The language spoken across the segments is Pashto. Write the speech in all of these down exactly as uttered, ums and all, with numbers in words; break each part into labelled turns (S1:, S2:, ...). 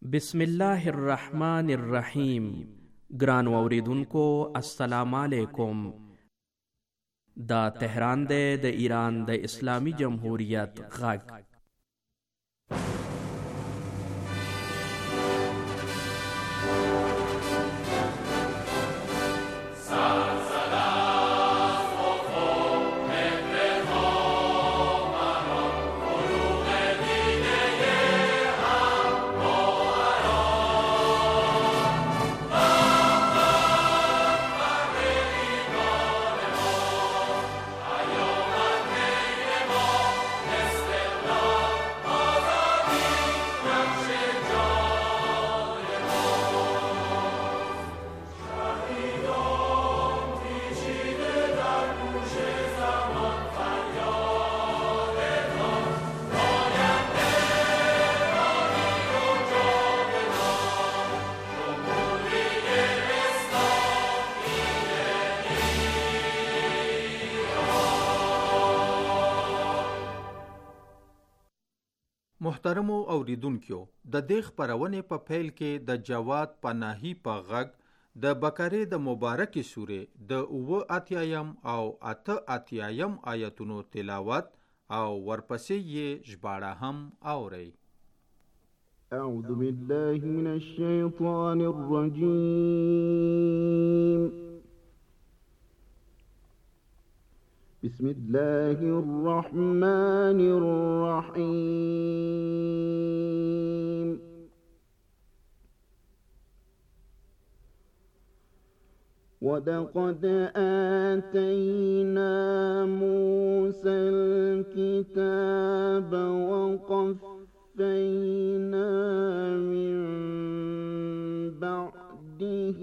S1: بسم الله الرحمن الرحیم. ګرانو اوریدونکو السلام علیکم. دا تهران دی د ایران د اسلامی جمهوریت غږ.
S2: محترمو اوریدونکو، د دې خپرونې په پیل کې د جواد پناهي په غږ د بقرې د مبارکې سورې د اووه اتیایم او اته اتیایم آیتونو تلاوت او ورپسې یې ژباړه هم اورئ.
S3: اعوذ بالله من الشیطان الرجیم. بسم الله الرحمن الرحيم. ولقد آتينا موسى الكتاب وقفينا من بعده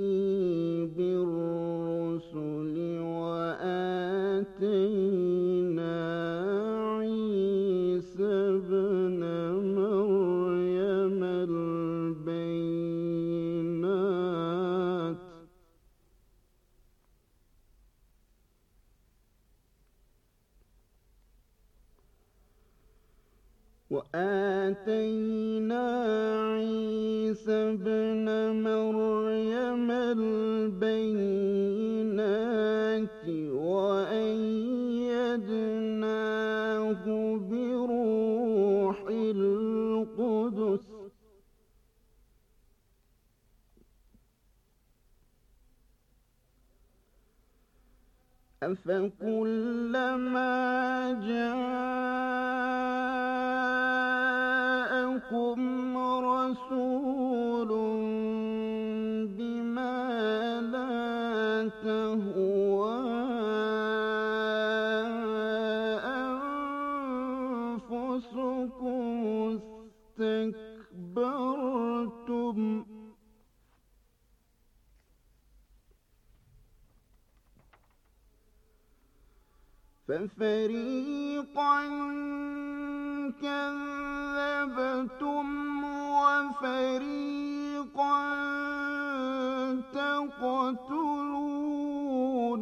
S3: بالرسل وآتينا عيسى ابن مريم البينات وآتينا عيسى ابن مريم البينات وأيدناه بروح القدس أفكلما جاءكم رسول بما لا تهوى أنفسكم استكبرتم ففريقا كذبتم وفريقا تقتلون.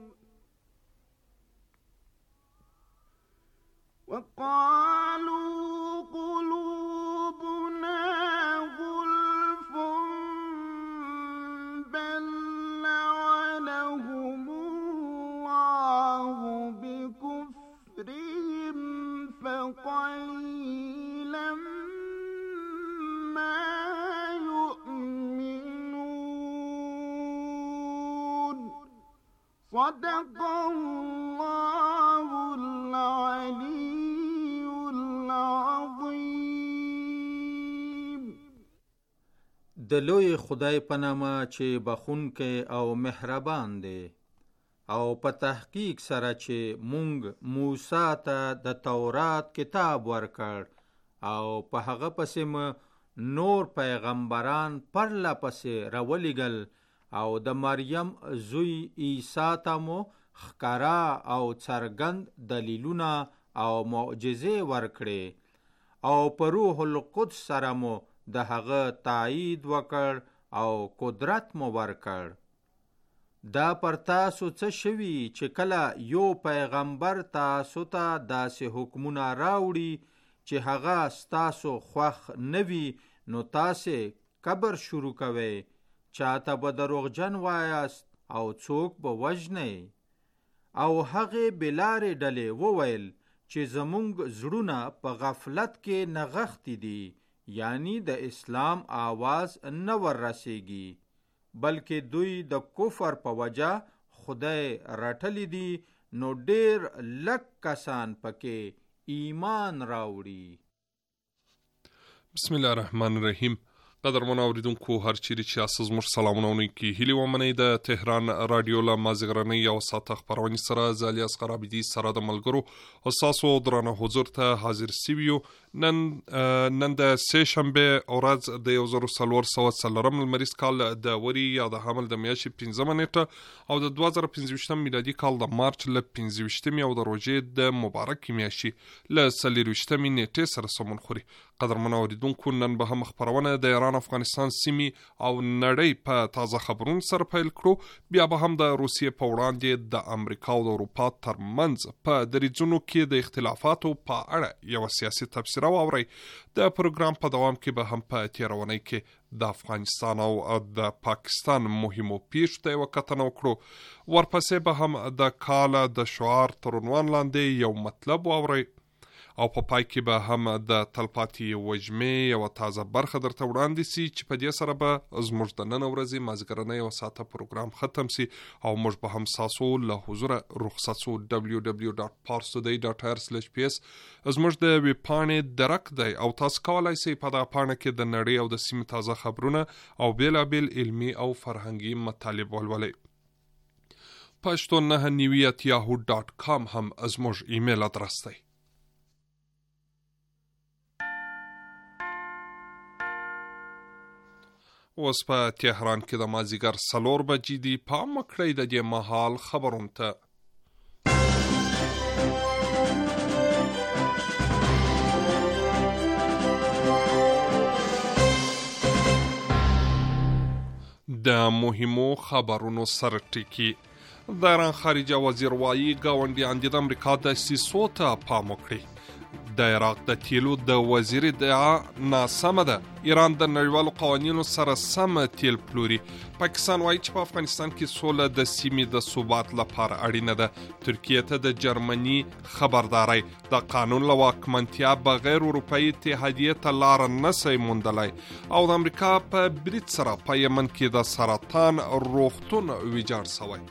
S3: وقالوا قلوبنا غلف بل لعنهم الله بكفرهم فقليلا ما يؤمنون. صدق الله العلي العظيم.
S2: د لوی خدای په نامه چې بخښونکی او مهربان دی، او په تحقیق سره چې مونږ موسی ته د تورات کتاب ورکړ او په هغه پسې م نور پیغمبران پرله پسې راولېږل او د مریم زوی عیسی ته مو ښکاره او څرګند دلیلونه او معجزې ورکړې او په روح القدس سره مو د هغه تایید وکړ او قدرت مو ورکړ. دا پر تاسو څه شوي چې کله یو پیغمبر تاسو ته داسې حکمونه راوړي چې هغه ستاسو خوښ نه وي، نو تاسې کبر شروع کوئ، چاته به دروغجن وایاست او څوک به وژنئ. او هغې بلارې ډلې وویل چې زمونږ زړونه په غفلت کې نغښتي دي، یعنی د اسلام آواز نه ور رسیږي، بلکې دوی د کفر په وجه خدای رټلی دي، نو ډیر لږ کسان پکې ایمان راوړي.
S4: بسم الله الرحمن الرحیم. قدرمن اوریدونکو هر چیرې چې یاست زموږ سلامونه ونکي هیلې ومنئ. د تهران رادیو له مازدیګرنۍ یو ساعته خپرونې سره زه علي اصغر عابدي سره د ملګرو او ستاسو درانه حضور ته حاضر سوي یو. نن نن د سې شنبې ورځ د یو زر څلور سوه څلورم لمریز کال د وري یا د حمل د میاشتې پنځمه نیټه او د دوه زره پنځه ویشتم میلادي کال د مارچ له پنځه ویشتمې او د روژې د مبارکې میاشتې له څلور ویشتمې نیټې سره سمون خوري. قدرمن اوریدونکو نن به هم خپرونه د ایران افغانستان سیمې او نړۍ په تازه خبرونو سره پیل کړو. بیا به هم د روسیې په وړاندې د امریکا او د اروپا ترمنځ په دریځونو کې د اختلافاتو په اړه یو سیاسي تبصره واورئ. د پروګرام په دوام کې به هم په تیرونۍ کې د افغانستان او د پاکستان مهمو پیښو ته یوه کتنه وکړو. ورپسې به هم د کال د شعار تر عنوان لاندې یو مطلب واورئ او په پای کې به هم د تلپاتې وژمې یوه تازه برخه درته وړاندې سي چې په دې سره به زموږ د نن ورځې مازدیګرنۍ یوه ساعته پروګرام ختم سي او موږ به هم ستاسو له حضوره رخصت سو. ډبلیو ډبلیو ډاټ پارس ټوډی ډاټ آی آر سلیش پی اس زموږ د ویب پاڼې درک دی او تاسو کولی سئ په دغه پاڼه کې د نړۍ او د سیمې تازه خبرونه او بېلابېل علمي او فرهنګي مطالب ولولئ. پښتو نهه نیوي ات یاهو ډاټ کام هم زموږ ایمیل ادرس دی. اوس په تهران کې د مازدیګر څلور بجې دي. پام وکړئ د دې مهال خبرونو ته. د مهمو خبرونو سره ټکی. د ایران خارجه وزیر وایي ګاونډیان دي د امریکا دسیسو ته پام وکړي. د عراق د تیلو د وزیر ادعا ناسمه ده. ایران د نړیوالو قوانینو سره سم تیل پلوري. پاکستان وایي چې په افغانستان کې سوله د سیمې د ثبات لپاره اړینه ده. ترکیه ته د جرمني خبرداري د قانون له واکمنتیا بغیر اروپایي اتحادیې ته لار نسي موندلی او د امریکا په برید سره په یمن کې د سرطان روغتون ویجاړ شوی.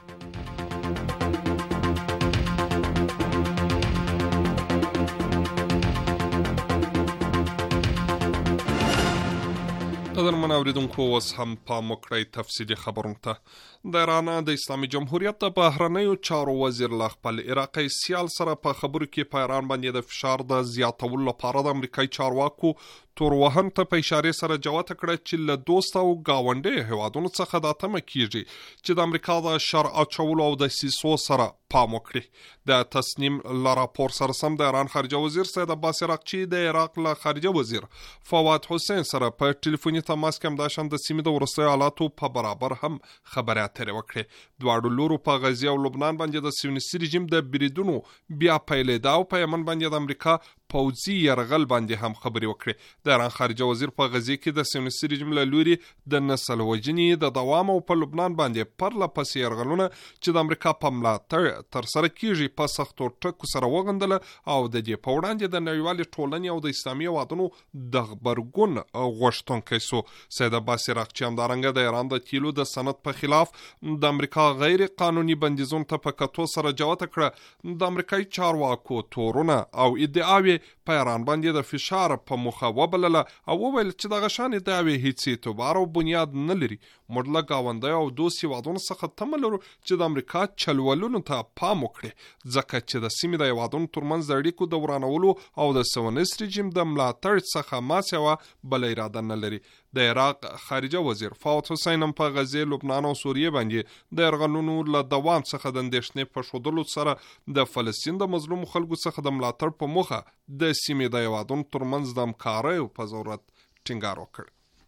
S4: قدرمن اوریدونکو اوس هم پام وکړئ تفصیلي خبرونو ته. د ایران د اسلامي جمهوریت د بهرنیو چارو وزیر له خپل عراقي سیال سره په خبرو کې په ایران باندې د فشار د زیاتولو لپاره د امریکایي چارواکو تور وهن ته په اشارې سره جوته کړه چې له دوست او ګاونډي هیوادونو څخه دا تمه کیږي چې د امریکا د شر اچولو او د سیسو سره پام وکړي. د تصنیم له راپور سره سم د ایران خارجه وزیر سید عباس عراقچي د عراق له خارجه وزیر فواد حسین سره په ټلیفوني تماس کې همداشان د سیمې د وروستیو حالاتو په برابر هم خبرې اترې وکړې. دواړو لورو په غزې او لبنان باندې د صهیونیستي رژیم د بریدونو بیا پیلېدا او په یمن باندې د امریکا پوځي یرغل باندې هم خبرې وکړې. د ایران خارجه وزیر په غزې کې د صهیونیستي رژیم له لوري د نسل وژنې د دوام او په لبنان باندې پرله پسې یرغلونه چې د امریکا په ملاتړ ترسره کیږي په سختو ټکو سره وغندله او د دې په وړاندې د نړیوالې ټولنې او د اسلامي هیوادونو د غبرګون غوښتونکی سو. سید عباس عراقچي همدارنګه د ایران د تیلو د صنعت په خلاف د امریکا غیر قانوني بندیزونو ته په کتو سره جوته کړه. د امریکایي چارواکو تورونه او ادعاوې په ایران باندې د فشار په موخه وبلله او وویل چې دغه شان ادعاوې هیڅ اعتبار او بنیاد نه لري. موږ له ګاونډیو او دوست هیوادونو څخه تمه لرو چې د امریکا چلولونو ته پام وکړي ځکه چې د سیمې د هیوادونو ترمنځ د اړیکو د ورانولو او د صهیونیست رژیم د ملاتړ څخه ما سوه بله اراده نه لري. د عراق خارجه وزیر فواد حسین هم په غزې، لبنان او سوریه باندې د یرغلونو له دوام څخه د اندېښنې په ښودلو سره د فلسطین د مظلومو خلکو څخه د ملاتړ په موخه د سیمې د هیوادونو ترمنځ د همکاریو په ضرورت ټینګار وکړ.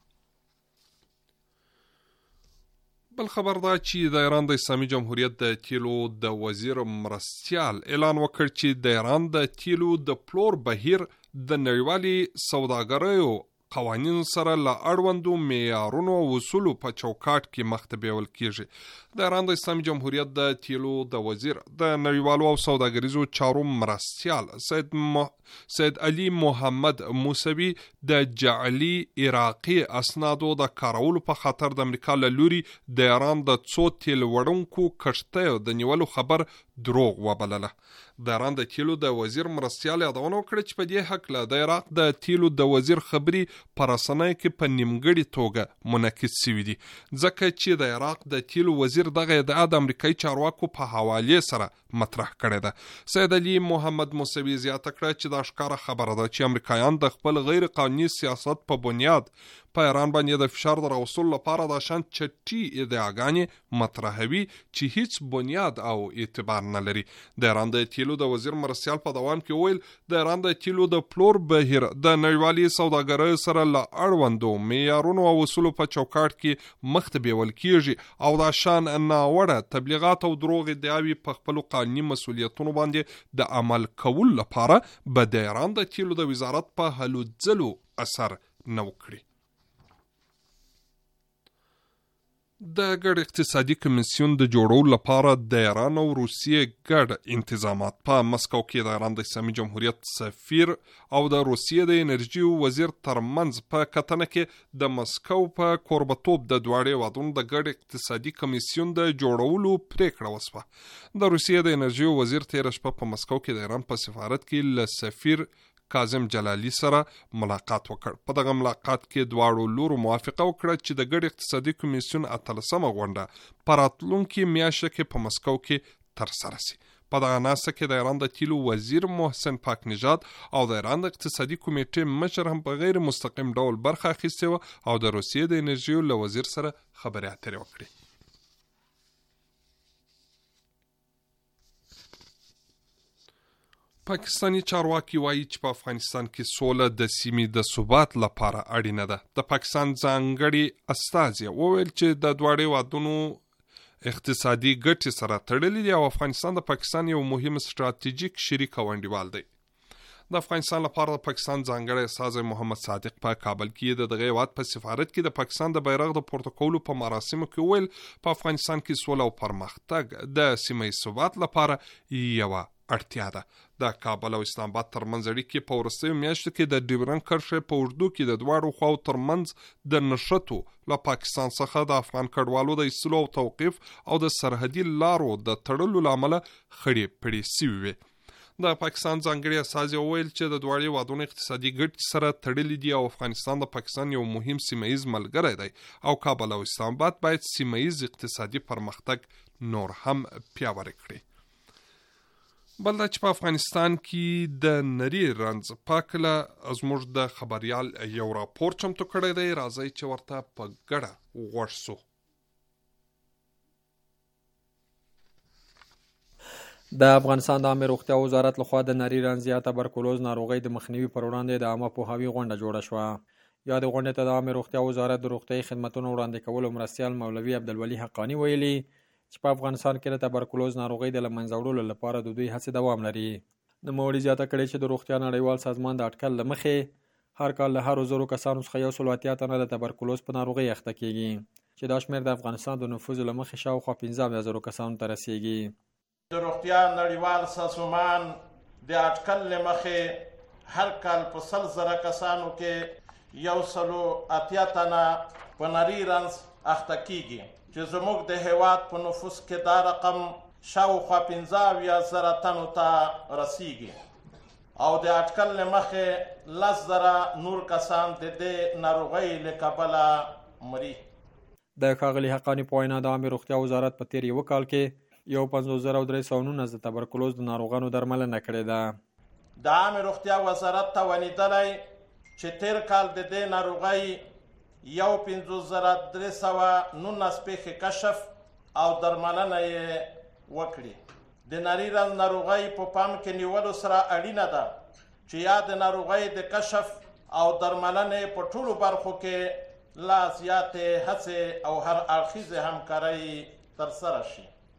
S4: بل خبر دا چې د ایران د اسلامي جمهوریت د تیلو د وزیر مرستیال اعلان وکړ چې د ایران د تیلو د پلور بهیر د نړیوالي سوداګریو قوانین سره له اړوندو معیارونو او اصولو په چوکاټ کې مخته بیول کیږي. د ایران د اسلامي جمهوریت د تیلو د وزیر د نړیوالو او سوداګریزو چارو مرستیال سید م... سید علي محمد موسوي د جعلي عراقي اسنادو د کارولو په خاطر د امریکا له لوري د ایران د څو تیل وړونکو کښتیو د نیولو خبر دروغ وبلله. د ایران د تیلو د وزیر مرستیال یادونه وکړه چې په دې هکله د عراق د تیلو د وزیر خبري په رسنیو کې په نیمګړې توګه منعکس شوي دي، ځکه چې د عراق د تیلو وزیر دغه ادعا د امریکایي چارواکو په حوالې سره مطرح کړې ده. سید علي محمد موسوي زیاته کړه چې دا ښکاره خبره ده چې امریکایان د خپل غیر قانوني سیاست په بنیاد په ایران باندې د فشار د راوستلو لپاره د شان چټي ادعاګانې مطرحوي چې هیڅ بنیاد او اعتبار نه لري. د ایران د تیلو د وزیر مرستیال په دوام کې ویل د ایران د تیلو د پلور بهیر د نړیوالي سوداګرۍ سره له اړوندو معیارونو او اصولو په چوکاټ کې مخته بیول کیږي او دا شان ناوړه تبلیغات او دروغ ادعاوې په خپلو قانوني مسؤلیتونو باندې د عمل کولو لپاره به د ایران د تیلو د وزارت په هلو ځلو اثر نه وکړي. د ګډ اقتصادي کمیسیون د جوړولو لپاره د ایران او روسیې ګډ انتظامات په مسکو کې د ایران د اسلامي جمهوریت سفیر او د روسیې د انرژي وزیر ترمنځ په کتنه کې د مسکو په کوربتوب د دواړو هیوادونو د ګډ اقتصادي کمیسیون د جوړولو پریکړه وشوه. د روسیې د انرژي وزیر تېره شپه په مسکو کې د ایران په سفارت کې له سفیر کاظم جلالي سره ملاقات وکړ. په دغه ملاقات کې دواړو لورو موافقه وکړه چې د ګډ اقتصادي کمیسیون اتلسمه غونډه په راتلونکي میاشت کې په مسکو کې ترسره شي. په دغه ناسته کې د ایران د تیلو وزیر محسن پاک نژاد او د ایران د اقتصادي کمیټې مشر هم په غیر مستقیم ډول برخه اخیستې وه او د روسیې د انرژي له وزیر سره خبرې اترې وکړې. پاکستانی چارواکي وایي چې په افغانستان کې سوله د سیمې د ثبات لپاره اړینه ده. د پاکستان ځانګړي استازي وویل چې د دواړو هیوادونو اقتصادي ګټې سره تړلې دي او افغانستان د پاکستان یو مهم ستراتیژیک شریک او انډیوال دی. د افغانستان لپاره د پاکستان ځانګړی استازی محمد صادق په کابل کې د دغه هیواد په سفارت کې د پاکستان د بیرغ د پورته کولو په مراسمو کې ویل په افغانستان کې سوله او پرمختګ د سیمې ثبات لپاره یوه اړتیا ده. د کابل او اسلام آباد ترمنځ اړیکې په وروستیو میاشتو کې د ډیورنډ کرښې په اوږدو کې د دواړو خواو ترمنځ د نښتو له پاکستان څخه د افغان کډوالو د ایستلو او توقیف او د سرحدي لارو د تړلو له امله خړې پړې سوي وې. د پاکستان ځانګړي استازي وویل چې د دواړو هیوادونو اقتصادي ګټې سره تړلي دي او افغانستان د پاکستان یو مهم سیمهیز ملګری دی او کابل او اسلام آباد باید سیمهیز اقتصادي پرمختګ نور هم پیاوړی کړي. بل دا چې په افغانستان کې د نری رنځ پاکله زموږ د خبریال یو راپور چمتو کړی دی، راځئ چې ورته په ګډه غوږ سو.
S5: د افغانستان د عامه روغتیا وزارت لخوا د نری رنځ یا تبرکلوز ناروغۍ د مخنیوي پر وړاندې د عامه پوهاوي غونډه جوړه شوه. یادې غونډې ته د عامه روغتیا وزارت د روغتیايي خدمتونو وړاندې کولو مرستیال مولوي عبدالولي حقانی ویلي چې په افغانستان کې د تبرکلوز ناروغۍ د له منځه وړلو لپاره د دوی هڅې دوام لري. نوموړي زیاته کړې چې د روغتیا نړیوال سازمان د اټکل له مخې هر کال له هرو زرو کسانو څخه یو سل اتیا تنه د تبرکلوز په ناروغۍ اخته کېږي چې دا شمېر د افغانستان د نفوذ له مخې شاوخوا پنځه اویا زرو کسانو ته رسیږي.
S6: د روغتیا نړیوال سازمان د اټکل له مخې هر کال په سل زره کسانو کې یو سلو اتیا تنه په نری رنځ اخته کېږي چې زموږ د هیواد په نفوس کې دا رقم شاوخوا پنځه اویا زره تنو ته رسیږي او د اټکل له مخې لس زره نور کسان د دې ناروغۍ له کبله مري.
S5: د ښاغلي حقاني په وینا د عامه روغتیا وزارت په تیر یو کال کې یو پنځوس زره او درې سوه نولس د تبرکلوز د ناروغانو درملنه کړې ده.
S6: د عامه روغتیا وزارت ته ونیدلی چې تیر کال د دې ناروغۍ یو پنځوس زره درې سوه نولس پیښې کشف او درملنه یې وکړي. د نری رنځ ناروغۍ په پام کې نیولو سره اړینه ده چې یا د ناروغۍ د کشف او درملنې په ټولو برخو کې لا زیاتې هڅې او هر اړخیزې همکارۍ ترسره شي.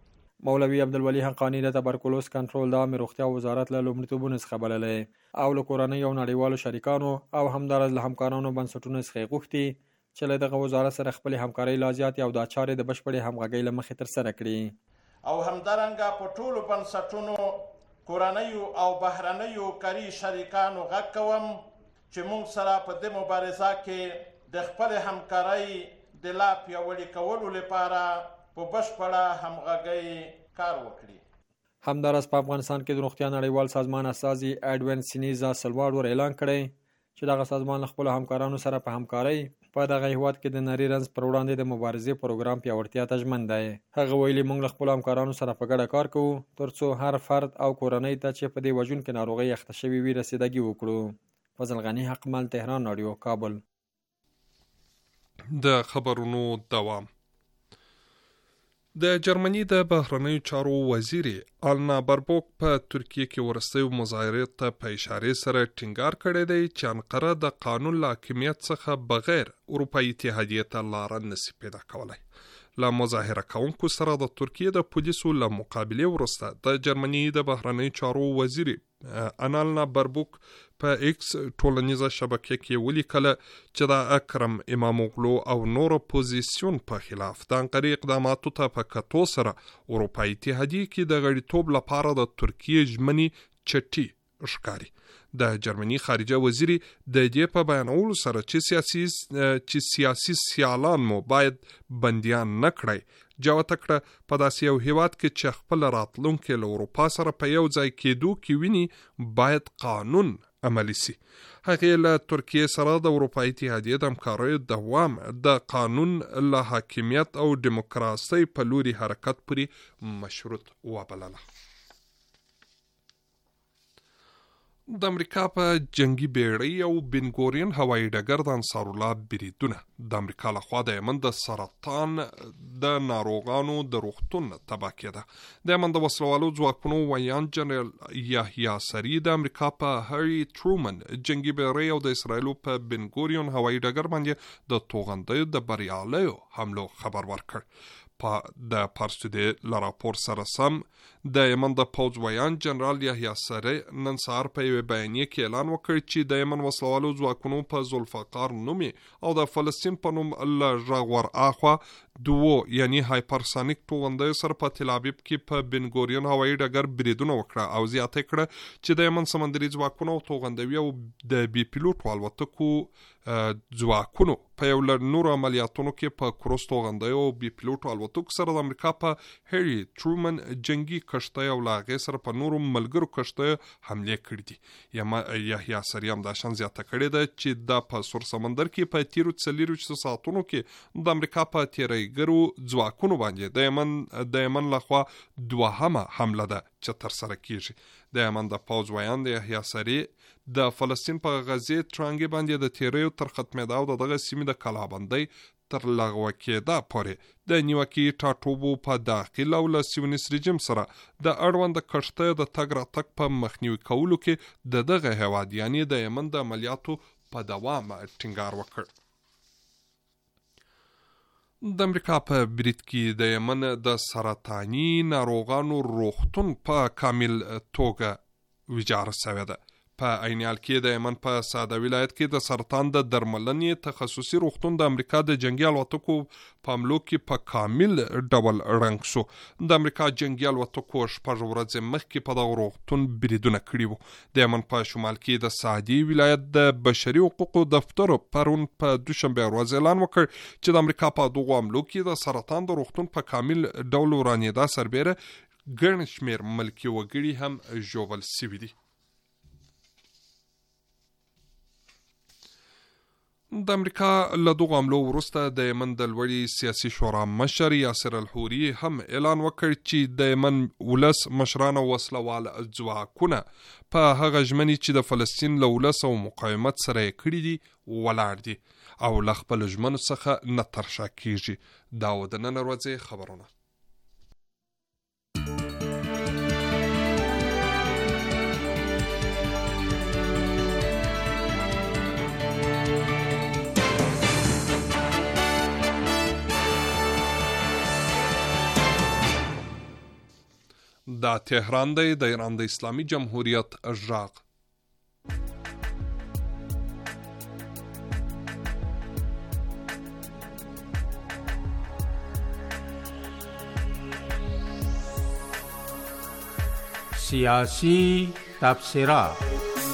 S5: مولوي عبدالولي حقانی د تبرکلوز کنټرول د عامه روغتیا وزارت له لومړیتوبونو څخه بللی او له کورنۍ او نړیوالو شریکانو او همدارس له همکارانو بنسټونو څخه یې غوښتي چې له دغه وزارت سره خپلې همکارۍ لا زیاتې او دا چارې د بشپړې همغږۍ له مخې ترسره کړي
S6: او همدارنګه په ټولو بنسټونو کورنیو او بهرنیو کاري شریکانو غږ کوم چې موږ سره په دې مبارزه کې د خپلې همکارۍ د لا پیاوړي کولو لپاره په بشپړه همغږۍ کار وکړي.
S5: همدارس په افغانستان کې د روغتیا نړیوال سازمان استازي اډوین سینیزا سلواډور اعلان کړی چې دغه سازمان له خپلو همکارانو سره په همکارۍ په دغه هیواد کې د نري رنځ پر وړاندې د مبارزې پروګرام پیاوړتیا ته ژمن دی. هغه ویلي موږ له خپلو همکارانو سره په ګډه کار کوو ترڅو هر فرد او کورنۍ ته چې په دې وژونکې ناروغۍ اخته شوي وي رسیدګي وکړو. فضل غني حقمل، تهران رادیو، کابل.
S4: د خبرونو دوام. د جرمني د بهرنیو چارو وزیر آلنا بربوک په ترکیه کې ورستیو مظاهرې ته په اشارې سره ټینګار کړی دی چې انقره د قانون له حاکمیت څخه بغیر اروپایي اتحادیې ته لاره نشي پیدا کولی. له مظاهره کوونکو سره د ترکیه د پولیسو له مقابلې وروسته د جرمني د بهرنیو چارو وزیر آلنا بربوک په ایکس ټولنیزه شبکه کې ولیکل چې د اکرم اماموغلو او نور اپوزیسیون په خلاف د انقرې اقداماتو ته په کتو سره اروپایي اتحادیې کې د غړیتوب لپاره د ترکیه ژمنې چټي ښکاري. د جرمني خارجه وزیري د دې په بیانولو سره چې سیاسي چې سیاسي سیالان مو باید بندیان نه کړی جوته کړه په داسې یو هیواد کې چې خپل راتلونکي له اروپا سره په یو ځای کېدو کې ویني باید قانون عملی سي. هغې له ترکیه سره د اروپایي اتحادیې د همکاریو دوام د قانون له حاکمیت او دیموکراسۍ په لوري حرکت پورې مشروط وبلله. د امریکا په جنگي بیړۍ او بنګورین هوایي ډګر د انصار الله بریدونه د امریکا لخوا د یمن د سرطان د ناروغانو د روغتون تباه کېده. د یمن د وسلوالو ځواکونو ویان جنرال یحیی سری د امریکا په هری ترومن جنگي بیړۍ او د اسرائیلو په بنګورین هوایي ډګر باندې د توغندیو د بریالیو حملو خبر ورکړ. د پارسودې له راپور سره سم د یمن د پوځ ویان جنرال یحیی سری نن سهار په یوه بیانیه کې اعلان وکړ چې د یمن وسلوالو ځواکونو په ذوالفقار نومي او د فلسطین په نوم له ژغور اخوا دوو یعنی هایپرسانیک توغندیو سره په تل ابیب کې په بنګورین هوایي ډګر بریدونه وکړه او زیاته کړه چې د یمن سمندري ځواکونو او توغندوي او د بي پیلوټ الوتکو ځواکونو په یو له نورو عملیاتونو کې په کروز توغندیو او بي پیلوټ الوتکو سره د امریکا په هری ترومن جنگي کشتۍ او له هغې سره په نورو ملګرو کشتیو حملې کړي دي. یحیی سری هم دا شان زیاته کړې ده چې دا په سور سمندر کې په تیرو څلوېښتو ساعتونو کې د امریکا په تیریګرو ځواکونو باندې د یمن د یمن لخوا دوهمه حمله ده چې ترسره کیږي. د یمن د پوځ ویان د یحیی سری د فلسطین په غزې ترانګې باندې د تیریو تر ختمېدا او دغه سیمې د کلابندۍ تر لغوه کېدا پورې د نیوکې ټاټوبو په داخل او له سیونیس رژیم سره د اړوند کښتیو د تګ راتګ په مخنیوي کولو کې د دغه هیواد یعنی د یمن د عملیاتو په دوام ټینګار وکړ. د امریکا په برید کې د یمن د سرطاني ناروغانو روغتون په کامل توګه ویجاړ شوی ده. په عینیال کې د یمن په ساده ولایت کې د سرطان د درملنې تخصصي روغتون د امریکا د جنگي الوتکو په حملو کې په کامل ډول ړنګ شو. د امریکا جنگي الوتکو شپږ ورځې مخکې په دغه روغتون بریدونه کړي وو. د یمن په شمال کې د سعدي ولایت د بشري حقوقو دفتر پرون په دوشنبه ورځ اعلان وکړ چې د امریکا په دغه حملو کې د سرطان د روغتون په کامل ډول ورانېدا سربیره ګڼ شمېر ملکي وګړي هم ژوبل شوي دي. د امریکا له دغو حملو وروسته د یمن د لوړې سیاسي شورا مشر یاسر الحوري هم اعلان وکړ چې د یمن ولس مشران او وسلوال ځواکونه په هغه ژمنې چې د فلسطین له ولس او مقاومت سره یې کړي دي ولاړ دي او له خپلو ژمنو څخه نه ترشا کیږي. دا و د نن ورځې خبرونه. دا تهران دی، د ایران د اسلامي جمهوریت غږ.
S2: سیاسی تبصره.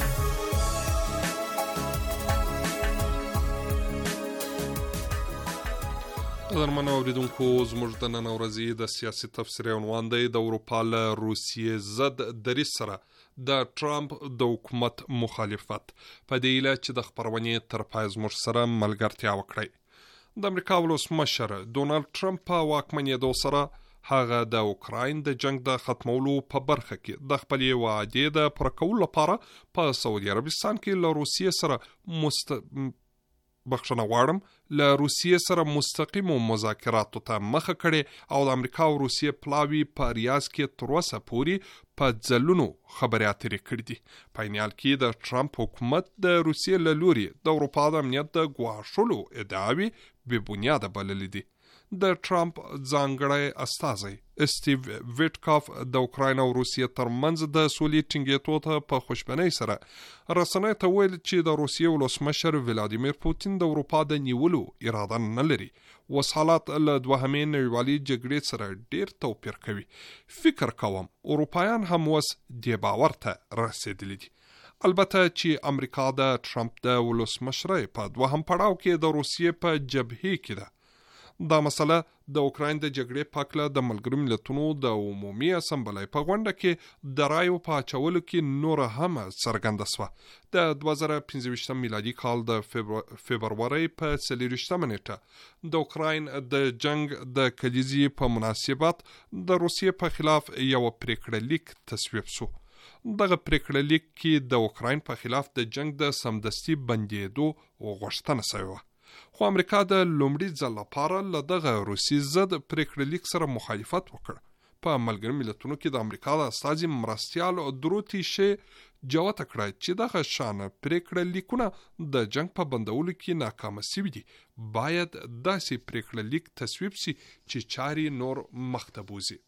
S4: قدرمنو اوریدونکو، زموږ د نن ورځې د سیاسي تبصرې عنوان دی د اروپا له روسیې ضد دریځ سره د ټرمپ د حکومت مخالفت، په دې هیله چې د خپرونې تر پای زموږ سره ملګرتیا وکړئ. د امریکا ولسمشر ډونالډ ټرمپ په واکمنېدو سره هغه د اوکراین د جنگ د ختمولو په برخه کې د خپلې وعدې د پوره کولو لپاره په سعودي عربستان کې له روسیې سره مست بخښنه غواړم له روسیې سره مستقیمو مذاکراتو ته مخه کړې او د امریکا او روسیې پلاوي په ریاض کې تر اوسه پورې په ځلونو خبرې اترې کړې دي. په عین حال کې د ټرمپ حکومت د روسیې له لوري د اروپا د امنیت د ګواښلو ادعاوې بې بنیاده بللې دي. د ټرمپ ځانګړی استازی استیو ویټکاف د اوکراین او روسیې ترمنځ د سولې ټینګېدو ته په خوشبینۍ سره رسنیو ته ویل چې د روسیې ولسمشر ولادیمیر پوتین د اروپا د نیولو اراده نه لري. اوس حالات له دوهمې نړیوالې جګړې سره ډیر توپیر کوي. فکر کوم اروپایان هم اوس دې باور ته رسېدلي دي. البته چې امریکا د ټرمپ د ولسمشرۍ په دوهم پړاو کې د روسیې په جبهې کې ده. دا مسله د اوکراین د جګړې په هکله د ملګرو ملتونو د عمومي اسمبلۍ په غونډه کې د رایو په اچولو کې نوره هم څرګنده شوه. د دوه زره پنځه ویشتم میلادي کال د فبرورۍ په څلېرویشتمه نیټه د اوکراین د جنگ د کلیزې په مناسبت د روسیې په خلاف یو پریکړه لیک تصویب شو. دغه پریکړه لیک کې د اوکراین په خلاف د جنگ د سمدستي بندېدو غوښتنه شوې وه. خو امریکا د لومړي ځل لپاره له دغه روسي ضد پریکړه لیک سره مخالفت وکړ. په ملګرو ملتونو کې د امریکا د استازي مرستیال دروتی شي جوته کړه چې دغه شان پریکړه لیکونه د جنگ په بندولو کې ناکامه شوي دي. باید داسې پریکړه لیک تصویب شي چې چاري نور مخته بوزي.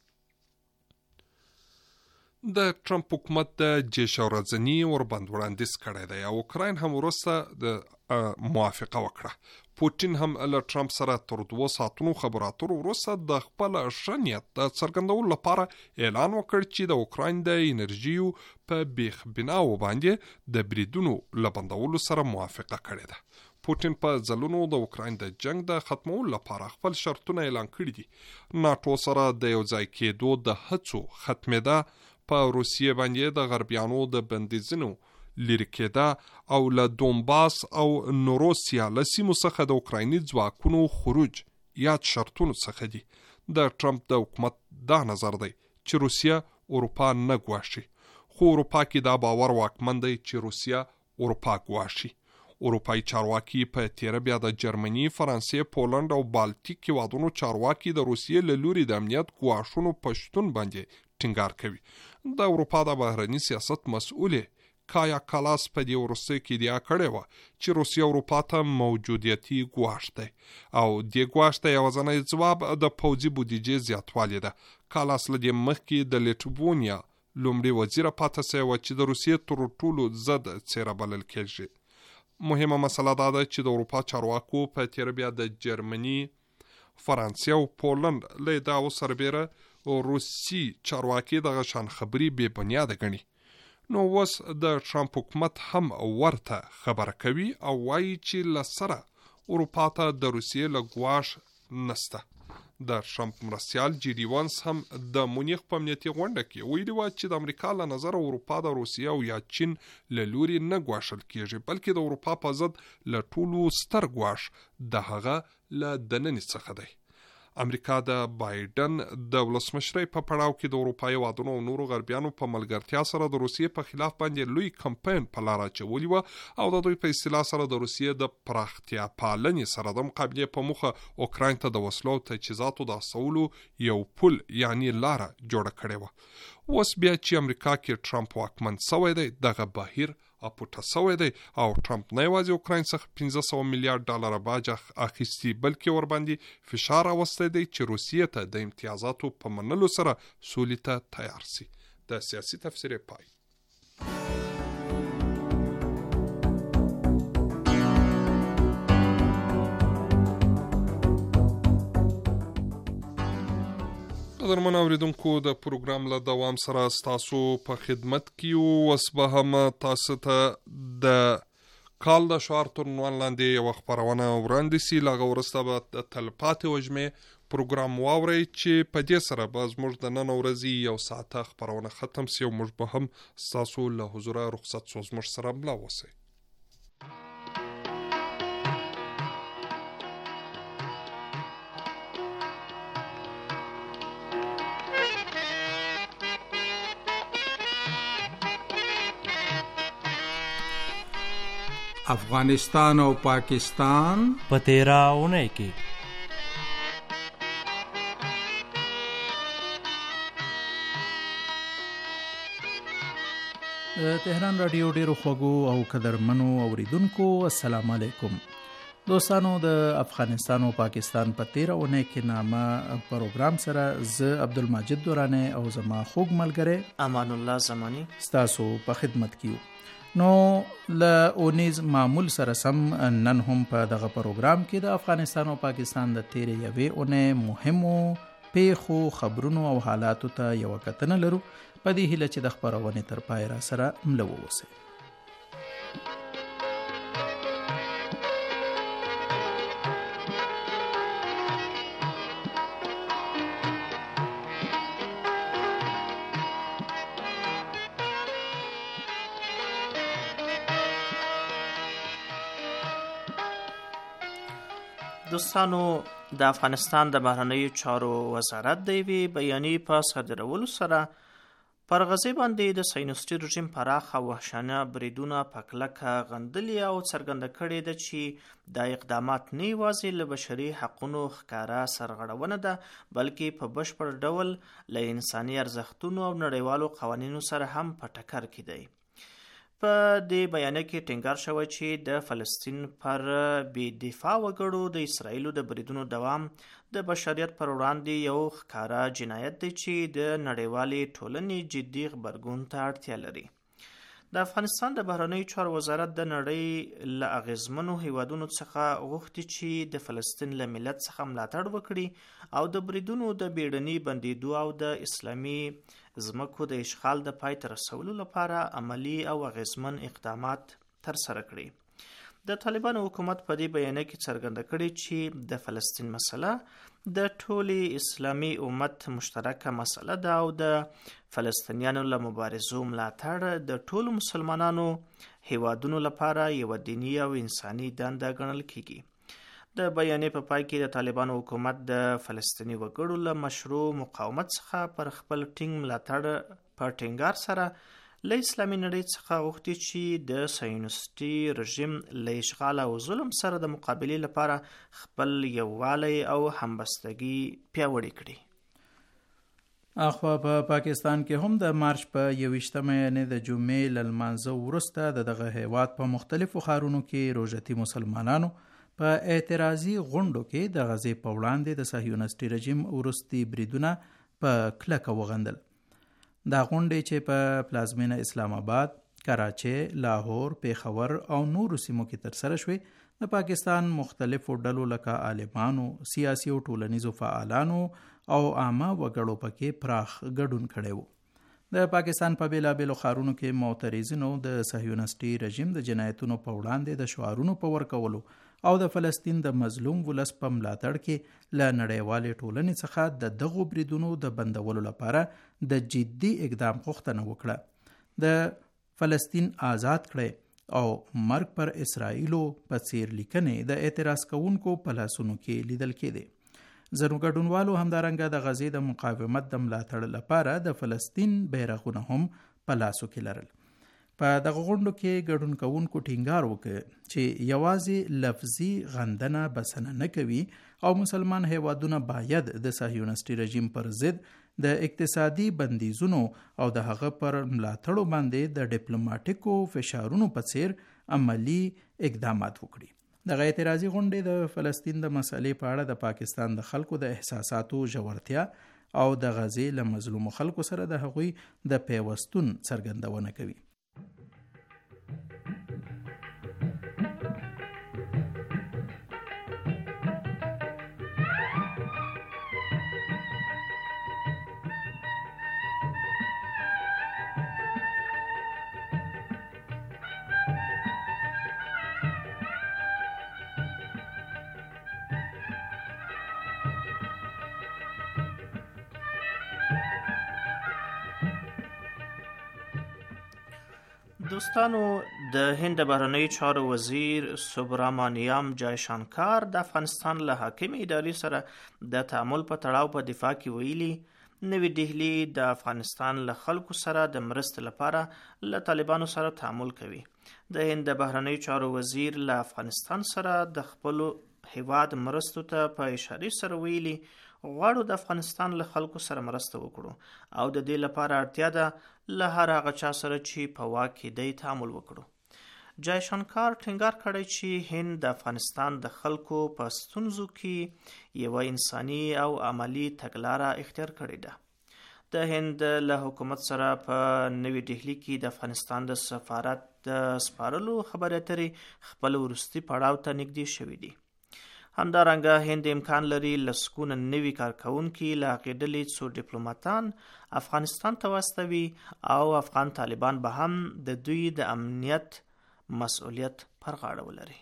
S4: د ټرمپ حکومت د جیش ورځنی وربند وړاندیز کړی دی او اوکراین هم وروسته د موافقه وکړه. پوتین هم له ټرمپ سره تر دوه ساعتونو خبرو اترو وروسته د خپل ښه نیت د څرګندولو لپاره اعلان وکړ چې د اوکراین د انرژیو په بیخ بناو باندې د بریدونو له بندولو سره موافقه کړې ده. پوتین په ځلونو د اوکراین د جنگ د ختمولو لپاره خپل شرطونه اعلان کړي دي. ناټو سره د یو ځای کېدو د هڅو ختمېده، په روسیې باندې د غربیانو د بندیزونو لرې کېده او له دونباس او نوروسیا له سیمو څخه د اوکرایني ځواکونو خروج یاد شرطونو څخه دي. د ټرمپ د حکومت دا نظر دی چې روسیه اروپا نه ګواښي، خو اروپا کې دا باور واکمن دی چې روسیه اروپا ګواښي. اروپایي چارواکي په تیره بیا د جرمني، فرانسې، پولند او بالټیک هېوادونو چارواکي د روسیې له لوري د امنیت ګواښونو په شتون باندې ټینګار کوي. د اروپا د بهرني سیاست مسؤلې کایا کالاس په دې وروستۍ کې ادعا کړې وه چې روسیه اروپا ته موجودیتي ګواښ دی او دې ګواښ ته یوازینی ځواب د پوځي بودیجې زیاتوالی ده. کالاس له دې مخکې د لیټوونیا لومړي وزیره پاتې شوې وه چې د روسیې تر ټولو ضد څېره بلل کېږي. مهمه مسله دا ده چې د اروپا چارواکو په تیره بیا د جرمني، فرانسې او پولند له ادعاو سربیره روسي چارواکي دغه شان خبرې بې بنیاده ګڼي. نو اوس د ټرمپ حکومت هم ورته خبره کوي او وایي چې له سره اروپا ته د روسیې له ګواښ نسته. د ټرمپ مرستیال جی ډي وانس هم د مونیخ په امنیتي غونډه کې ویلي وه چې د امریکا له نظره اروپا د روسیې او یا چین له لوري نه ګواښل کېږي، بلکې د اروپا په ضد له ټولو ستر ګواښ د هغه له دننې څخه دی. امریکا د بایدن د ولسمشرۍ په پړاو کې د اروپایي هېوادونو او نورو غربیانو په ملګرتیا سره د روسیې په خلاف باندې لوی کمپاین په لاره اچولي وه او د دوی په اصطلاح سره د روسیې د پراختیا پالنې سره د مقابلې په موخه اوکراین ته د وسلو او تجهیزاتو د استولو یو پل یعنی لاره جوړه کړې وه. اوس بیا چې امریکا کې ټرمپ واکمن شوی دی، دغه بهیر اپوټه سوی دی او ټرمپ نه یوازې اوکراین څخه پنځه سوه میلیارډ ډالره باج اخیستي بلکې ورباندې فشار راوستی دی چې روسیې ته د امتیازاتو په منلو سره سولې ته تیار سي. د سیاسي تفسیر پای. قدرمن اوریدونکو د پروګرام له دوام سره ستاسو په خدمت کې یو. اوس به هم تاسو ته د کال د شعار تر عنوان لاندې یوه خپرونه وړاندې سي. له هغه وروسته به د تلپاتې وژمې پروګرام واورئ چې په دې سره به زموږ د نن ورځې یو ساعته خپرونه ختم سي او موږ به هم ستاسو له حضوره رخصت سو. زموږ سره ملا اوسئ.
S2: افغانستان او پاکستان
S7: په تیرا اونۍ کې
S8: د تهران رادیو ډیرو خوږو او قدرمنو اوریدونکو السلام علیکم. دوستانو د افغانستان او پاکستان په تیرا اونۍ کې نامه پروګرام سره ز عبدالمجید دورانه او زما خوږ ملګری
S9: امان الله زمانی
S8: ستاسو په خدمت کې یو. نو ل اونیز معمول سره سم نن هم په دغه پروګرام کې د افغانستان او پاکستان د تیرې یوې اونۍ مهمو پیښو خبرونو او حالاتو ته یو کتنه لرو. په دې هیله چې د خبرونې تر پای را سره ملو ووسئ.
S9: دوستانو، د افغانستان د بهرنیو چارو وزارت د یوې بیانیې په صادرولو سره پر غزې باندې د صهیونیستي رژیم پراخ او وحشانه بریدونه په کلکه غندلي او څرګنده کړې ده چې دا اقدامات نه یوازې له بشري حقونو ښکاره سرغړونه ده بلکې په بشپړ ډول له انساني ارزښتونو او نړیوالو قوانینو سره هم په ټکر کې دی. په دې بیانیه کې ټینګار شوی چې د فلسطین پر بې دفاع وګړو د اسرائیلو د بریدونو دوام د بشریت پر وړاندې یو ښکاره جنایت دی چې د نړیوالې ټولنې جدي غبرګون ته اړتیا لري. د افغانستان د بهرنیو چارو وزارت د نړۍ له اغیزمنو هیوادونو څخه غوښتي چې د فلسطین له ملت څخه ملاتړ وکړي او د بریدونو د بیړني بندیدو او د اسلامي زمکو د اشغال د پای ته رسولو لپاره عملی او اغیزمن اقدامات ترسره کړي. د طالبانو حکومت په دې بیانیه کې څرګنده کړي چې د فلسطین مسله د ټولي اسلامي امت مشترکه مسله ده او د فلسطینیانو له مبارزو ملاتړ د ټولو مسلمانانو هیوادونو لپاره یو دینی او انساني دنده ګڼل کیږي. د بیانیې په پای کې د طالبانو حکومت د فلسطیني وګړو له مشروع مقاومت څخه پر خپل ټینګ ملاتړ په ټینګار سره له اسلامي نړۍ څخه غوښتي چې د صهیونیستي رژیم له اشغال او ظلم سره د مقابلې لپاره خپل یووالی او همبستګي پیاوړې کړي.
S8: اخوا په پا پاکستان کې هم د مارچ په یوویشتمه یعنې د جمعې له لمانځه وروسته د دغه هیواد په مختلفو ښارونو کې روژتي مسلمانانو په اعتراضي غونډو کې د غزې په وړاندې د صهیونیستي رژیم وروستي بریدونه په کلکه وغندل. دا غونډې چې په پلازمینه اسلام آباد، کراچۍ، لاهور، پیښور او نورو سیمو کې ترسره شوې، د پاکستان مختلفو ډلو لکه عالمانو، سیاسي او ټولنیزو فعالانو او عامه وګړو پکې پراخ ګډون کړی و. د پاکستان په بیلابیلو ښارونو کې معترضینو د صهیونیستي رژیم د جنایتونو په وړاندې د شعارونو په ورکولو او د فلسطین د مظلوم ولس په ملاتړ کې له نړیوالې ټولنې څخه د دغو بریدونو د بندولو لپاره د جدي اقدام غوښتنه وکړه. د فلسطین آزاد کړي او مرګ پر اسرائیلو په څیر لیکنې د اعتراض کوونکو په لاسونو کې لیدل کېدې. ځینو ګډونوالو همدارنګه د غزې د مقاومت د ملاتړ لپاره د فلسطین بیرغونه هم په لاسو کې لرل. په دغه غونډو کې ګډون کوونکو ټینګار وکړ چې یوازې لفظي غندنه بسنه نه کوي او مسلمان هیوادونه باید د صهیونیستي رژیم پر ضد د اقتصادي بندیزونو او د هغه پر ملاتړو باندې د ډیپلوماټیکو فشارونو په څیر عملی اقدامات وکړي. دغه اعتراضي غونډې د فلسطین د مسلې په اړه د پاکستان د خلکو د احساساتو ژورتیا او د غزې له مظلومو خلکو سره د هغوی د پیوستون څرګندونه کوي.
S9: دوستانو، د هند بهرنیو چارو وزیر سوبرامانیام جایشانکار د افغانستان له حاکم ادارې سره د تعامل په تړاو په دفاع کې ویلي نوی ډهلی د افغانستان له خلکو سره د مرستې لپاره له طالبانو سره تعامل کوي. د هند بهرنیو چارو وزیر له افغانستان سره د خپل هیواد مرستو ته په اشاره سره ویلي غواړو د افغانستان له خلکو سره مرسته وکړو او د دې لپاره اړتیا ده له هر هغه چا سره چې په واک کې دی تعامل وکړو. جایشانکار ټینګار کړی چې هند د افغانستان د خلکو په ستونزو کې یوه انساني او عملی تګلاره اختیار کړې ده. د هند له حکومت سره په نوی ډهلی کې د افغانستان د سفارت د سپارلو خبرې اترې خپل وروستي پړاو ته نږدې شوي دي. همدارنګه هند امکان لري لسګونه نوي کارکونکي له هغې ډلې څو ډیپلوماتان افغانستان ته واستوي او افغان طالبان به هم د دوی د امنیت مسؤلیت پر غاړه ولري.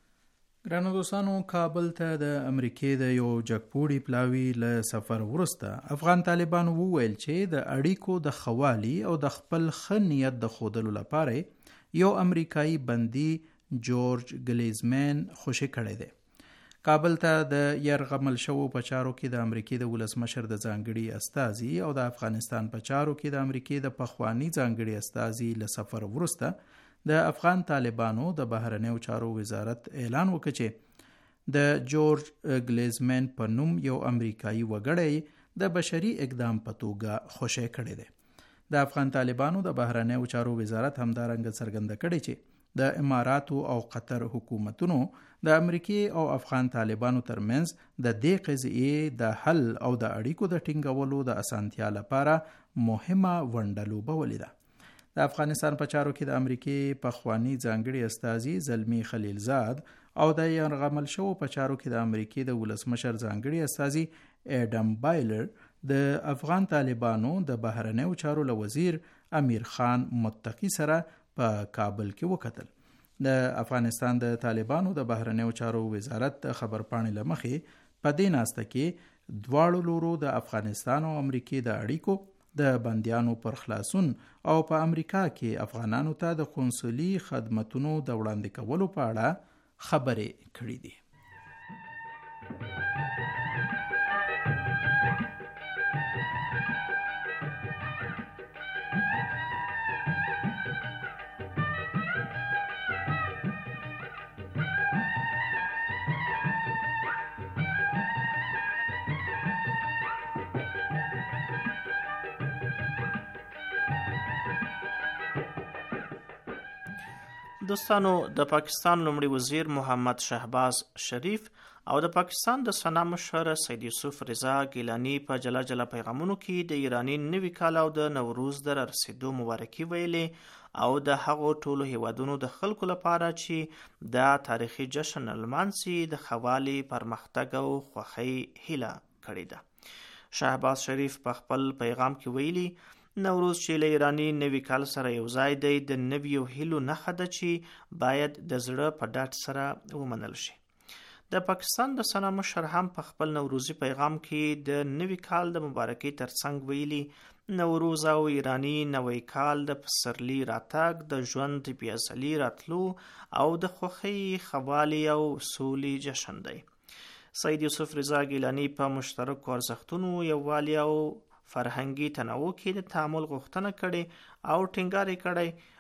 S8: ګرانو دوستانو، کابل ته د امریکې د یو جګپوړي پلاوي له سفر وروسته افغان طالبانو وویل چې د اړیکو د ښه والي او د خپل ښه نیت د ښودلو لپاره یو امریکایي بندي جورج ګلیزمین خوشي کړی دی. کابل ته د یرغمل شوو په چارو کې د امریکې د ولسمشر د ځانګړي استازي او د افغانستان په چارو کې د امریکې د پخوانی ځانګړي استازي له سفر وروسته د افغان طالبانو د بهرنیو چارو وزارت اعلان وکړ چې د جورج ګلیزمین په نوم یو امریکایي وګړی د بشري اقدام په توګه خوشی کړی دی. د افغان طالبانو د بهرنیو چارو وزارت همدارنګه څرګنده کړی چې د اماراتو او قطر حکومتونو د امریکې او افغان طالبانو ترمنځ د دې قضیې د حل او د اړیکو د ټینګولو د اسانتیا لپاره مهمه ونډه لوبولې ده. د افغانستان په چارو کې د امریکې پخوانی ځانګړي استازي زلمی خلیلزاد او د یرغمل شوو په چارو کې د امریکې د ولسمشر ځانګړي استازي ایډم بایلر د افغان طالبانو د بهرنیو چارو له وزیر امیر خان متقی سره په کابل کې وکتل. د افغانستان د طالبانو د بهرنیو چارو وزارت خبرپاڼې له مخې په دې ناسته کې دواړو لورو د افغانستان او امریکې د اړیکو د بندیانو پر خلاصون او په امریکا کې افغانانو ته د قونسلي خدمتونو د وړاندې کولو په اړه خبرې کړې دي.
S9: دوستانو، د پاکستان لومړي وزیر محمد شهباز شریف او د پاکستان د سنا مشر سید یوسف رضا ګیلانی په جلا جلا پیغامونو کې د ایرانی نوي کال او د نوروز د رسیدو مبارکي ویلې او د هغو ټولو هیوادونو د خلکو لپاره چې دا تاریخي جشن لمانځي د خوالي پرمختګ او خوښۍ هیله کړې ده. شهباز شریف په خپل پیغام کې ویلي نوروز چې له ایرانی نوي کال سره یو ځای دی د نویو هیلو نښه ده چې باید د زړه په ډاډ سره ومنل شي. د پاکستان د سنا مشر هم په خپل نوروزي پیغام کې د نوي کال د مبارکۍ ترڅنګ ویلي نوروز او ایرانی نوی کال د پسرلي راتګ د ژوند پیاصلي راتلو او د خوښۍ خوالي او سولي جشن دی. سید یوسف رضا ګیلانی په مشترکو ارزښتونو یووالي او فرهنګي تنوع کې د تعامل غوښتنه کړې او ټینګار یې کړی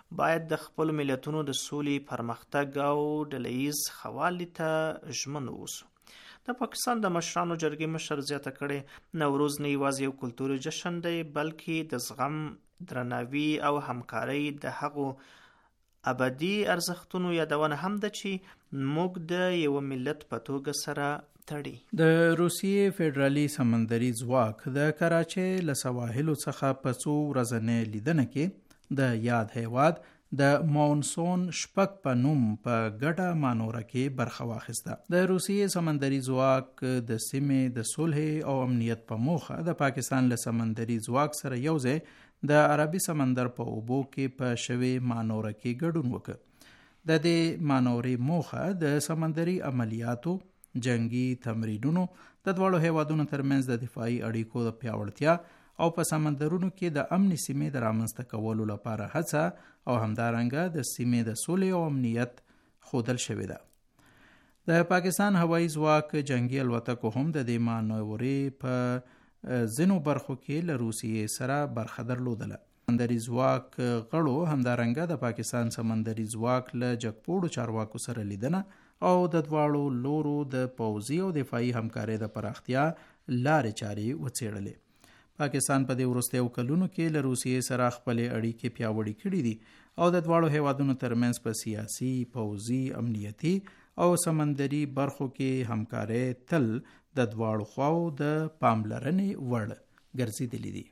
S9: باید د خپل ملتونو د سولې، پرمختګ او ډلهییز خوالي ته ژمن اوسو. د پاکستان د مشرانو جرګې مشر زیاته کړې نوروز نه یوازې یو کلتوري جشن دی، بلکې د زغم، درناوي او همکارۍ د هغو ابدي ارزښتونو یادونه هم ده چې موږ د یو ملت په توګه سره تړي.
S8: د روسیې فدرالي سمندري ځواک د کراچۍ له سواحلو څخه په څو ورځنۍ لیدنه کې د یاد هیواد د مونسون شپږ په نوم په ګډه مانوره کې برخه واخیسته. د روسیې سمندري ځواک د سیمې د صلح او امنیت په موخه د پاکستان له سمندري ځواک سره یوځای د عربي سمندر په اوبو کې په شوی مانوره کې ګډون وکړ. د دې مانورې موخه د سمندري عملیاتو، جنگي تمرینونو، د دواړو هیوادونو ترمنځ د دفاعي اړیکو د پیاوړتیا او په سمندرونو کې د امن سیمې د رامنځته کولو لپاره هڅه او همدارنګه د سیمې د سولې او امنیت ښودل شوې ده. د پاکستان هوایي ځواک جنگي الوتکو هم د دې مانورې په ځینو برخو کې له روسیې سره برخه درلودله. سمندري ځواک غړو همدارنګه د پاکستان سمندري ځواک له جګپوړو چارواکو سره لیدنه او د دواړو لورو د پوځي او دفاعي همکارۍ د پراختیا لارې چارې وڅېړلې. پاکستان په دې وروستیو کلونو کې له روسیې سره خپلې اړیکې پیاوړې کړې دي او د دواړو هیوادونو ترمنځ په سیاسي، پوځي، امنیتي او سمندري برخو کې همکارۍ تل د دواړو خواو د پاملرنې وړ ګرځېدلې دي.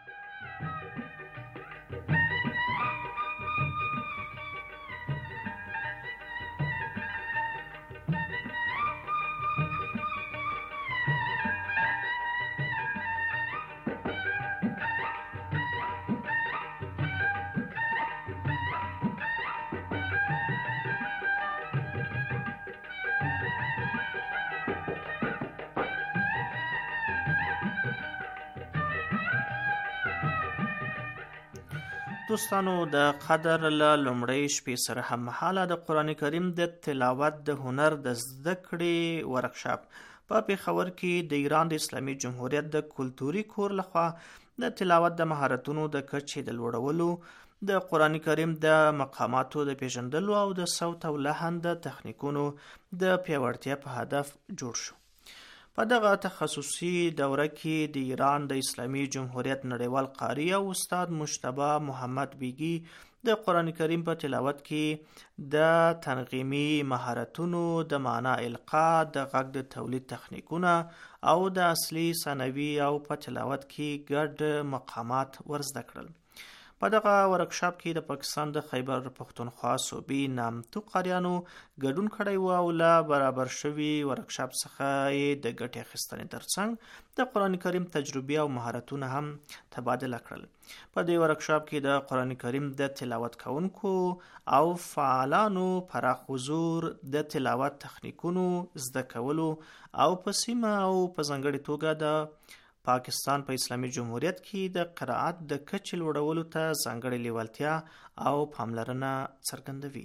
S9: دوستانو، د قدر له لومړۍ شپې سره هم مهاله د قرآن کریم د تلاوت د هنر د زده کړې ورکشاپ په پېښور کې د ایران د اسلامي جمهوریت د کلتوري کور لخوا د تلاوت د مهارتونو د کچې د لوړولو، د قرآن کریم د مقاماتو د پیژندلو او د صوت او لحن د تخنیکونو د پیاوړتیا په هدف جوړ شو. په دغه تخصصي دوره کې د ایران د اسلامي جمهوریت نړیوال قاری او استاد مجتبی محمد بیگی د قرآن کریم په تلاوت کې د تنظیمي مهارتونو، د معنا القا، د غږ د تولید تخنیکونه او د اصلي ثانوي او په تلاوت کې ګډ مقامات ورزده کړل. په دغه ورکشاپ کې د پاکستان د خیبر پختونخوا صوبې نامتو قاریانو ګډون کړی و او له برابر شوي ورکشاپ څخه یې د ګټې اخیستنې ترڅنګ د قرآن کریم تجربې او مهارتونه هم تبادله کړل. په دې ورکشاپ کې د قرآن کریم د تلاوت کوونکو او فعالانو پراخ حضور د تلاوت تخنیکونو زده کولو او په سیمه او په ځانګړې توګه د پاکستان په اسلامي جمهوریت کې د قرائت د کچې لوړولو ته ځانګړې لیوالتیا او پاملرنه څرګندوي.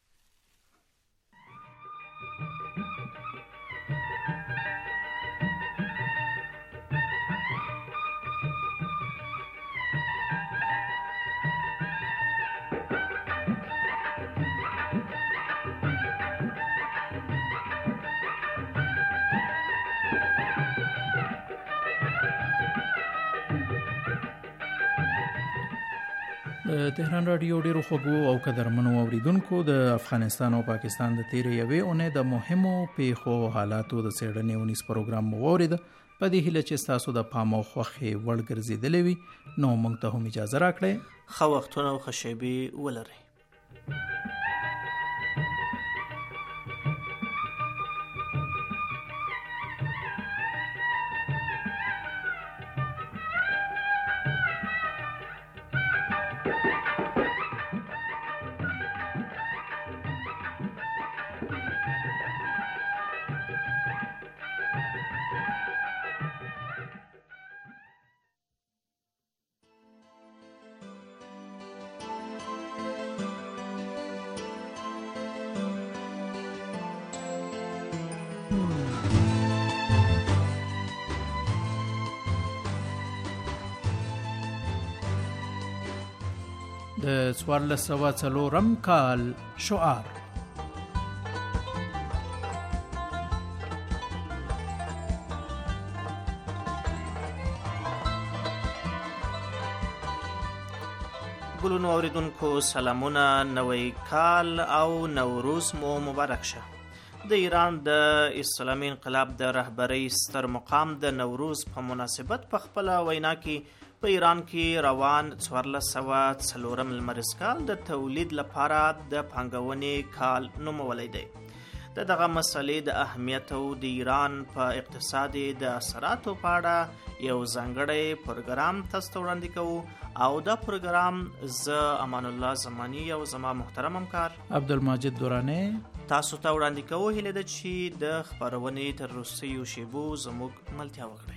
S8: تهران رادیو ډیرو خوږو او قدرمنو اوریدونکو د افغانستان او پاکستان د تیرې یوې اونۍ د مهمو پیښو او حالاتو د څېړنې ونیس پروګرام مو واورېد. په دې هیله چې ستاسو د پام او خوښې وړ ګرځېدلی وي، نو موږ ته هم اجازه راکړئ
S9: ښه وختونه او ښه شیبې ولرئ.
S8: د څوارلس سوه څلورم کال شعار.
S9: ګلونو اوریدونکو سلامونه، نوی کال او نوروز مو مبارک شه. د ایران د اسلامي انقلاب د رهبرۍ ستر مقام د نوروز په مناسبت په خپل وینا کې په ایران کې روان څوارلس سوه څلورم لمریز کال د تولید لپاره د پانګونې کال نومولی دی. د دغه مسلې د اهمیت او د ایران په اقتصادي د اثراتو په اړه یو ځانګړی پروګرام تاسو ته وړاندې کوو او دا پروګرام زه امان الله زمانی او زما محترم همکار
S8: عبدالمجید دورانی
S9: تاسو ته وړاندې کوو. هیله ده چې د خپرونې تر وروستیو شیبو زموږ ملتیا وکړئ.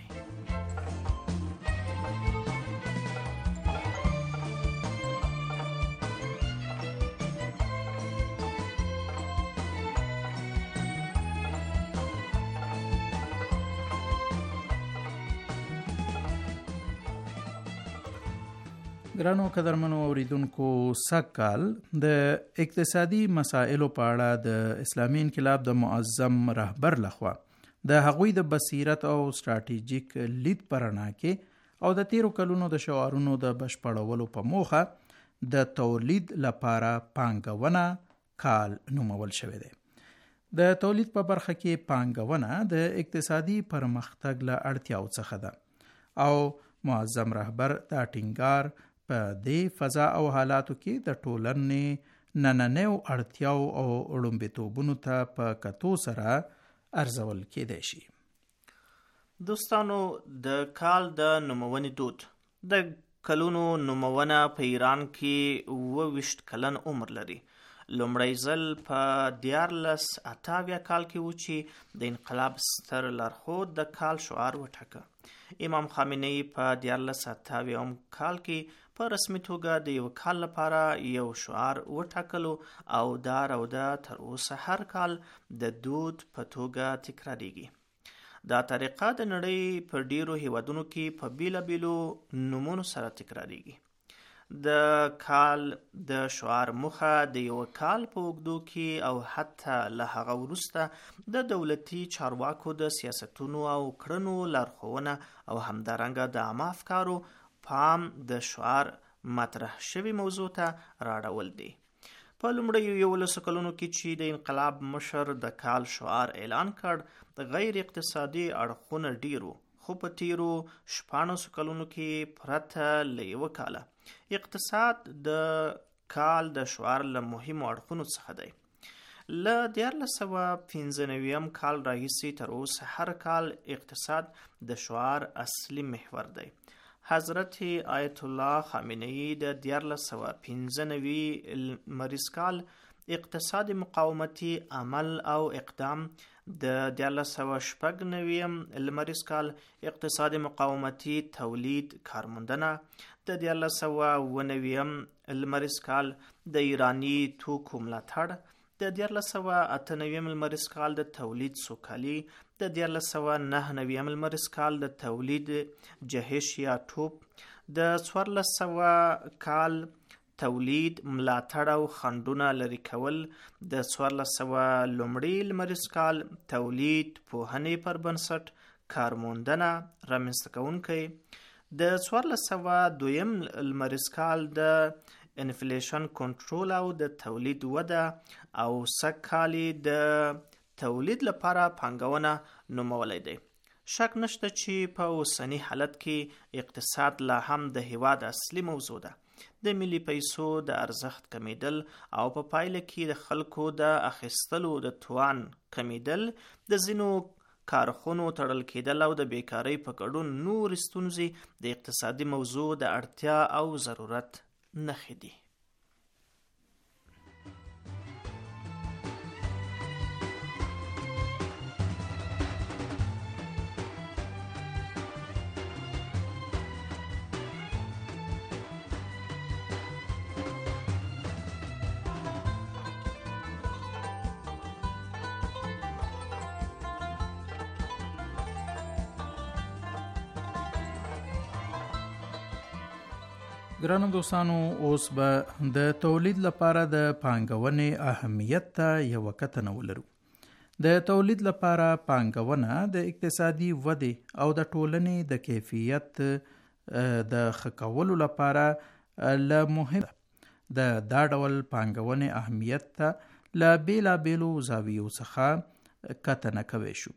S8: ګرانو قدرمنو اوریدونکو، سږ کال د اقتصادي مسایلو په اړه د اسلامي انقلاب د معظم رهبر لخوا د هغوی د بصیرت او ستراتیژیک لید په رڼا کې او د تیرو کلونو د شعارونو د بشپړولو په موخه د تولید لپاره پانګونه کال نومول شوی دی. د تولید په برخه کې پانګونه د اقتصادي پرمختګ له اړتیاو څخه ده او معظم رهبر دا ټینګار په دې فضا او حالاتو کې د ټولنې نننیو اړتیاو او لومړیتوبونو ته په کتو سره ارزول کېدای شي.
S9: دوستانو، د کال د نومونې دود د کلونو نومونه په ایران کې اووه ویشت کلن عمر لري. لومړی ځل په دیارلس اتاویا کال کې و چې د انقلاب ستر لارښود د کال شعار وټاکه. امام خامنه ای په دیارلس اتاویم کال کې په رسمي توګه د یو کال لپاره یو شعار وټاکلو او دا روده تر اوسه هر کال د دود په توګه تکراریږي. دا طریقه د نړۍ په ډیرو هیوادونو کې په بیلابیلو نومونو سره تکراریږي. د کال د شعار موخه د یو کال په اوږدو کې او حتی له هغه وروسته د دولتي چارواکو د سیاستونو او کړنو لارښوونه او همدارنګه د عامه افکارو پام د شعار مطرح شوی موضوع ته راړول دي. په لومړیو یولسو کلونو کې چې د انقلاب مشر د کال شعار اعلان کړ، غیر اقتصادي اړخونه ډیرو، خو په تیرو شپاړسو کلونو کې پرته له یوه کاله اقتصاد د کال د شعار له مهمو اړخونو څخه دی. له دیارلس سوه پنځه نویم کال راهیسې تر اوسه هر کال اقتصاد د شعار اصلي محور دی. حضرت آیت الله خامنه ای د دیارلس سوه پنځه نوي لمریز کال اقتصاد مقاومتي عمل او اقدام، د دیارلس سوه شپږ نویم لمریز کال اقتصاد مقاومتي تولید کارموندنه، د دیارلس سوه اووه نویم لمریز کال د ایرانی توکو ملاتړ، د دیارلس سوه اته نویم لمریز کال د تولید سوکالي، د دیارلس سوه نهه نویم لمریز کال د تولید جهش یا ټوپ، د څوارلس سوه کال تولید ملاتړ او خنډونه لرې کول، د څوارلس سوه لومړي لمریز کال تولید پوهنې پر بنسټ کارموندنه رامنځته کوونکی، د څوارلس سوه دویم لمریز کال د انفلیشن کنټرول او د تولید وده او سږ کال د تولید لپاره پانګونه نومولی دی. شک نشته چې په اوسني حالت کې اقتصاد لا هم د هیواد اصلي موضوع ده. د ملي پیسو د ارزښت کمیدل او په پایله کې د خلکو د اخیستلو د توان کمیدل، د ځینو کارخونو تړل کېدل او د بیکارۍ په ګډون نور ستونزې د اقتصادي موضوع د اړتیا او ضرورت نښې دي.
S8: ګرانو دوستانو، اوس به د تولید لپاره د پانګونې اهمیت ته یوه کتنه ولرو. د تولید لپاره پانګونه د اقتصادي ودې او د ټولنې د کیفیت د ښه کولو لپاره له مهم د دا ډول پانګونې اهمیت ته له بیلابیلو زاویو څخه کتنه کوي شو.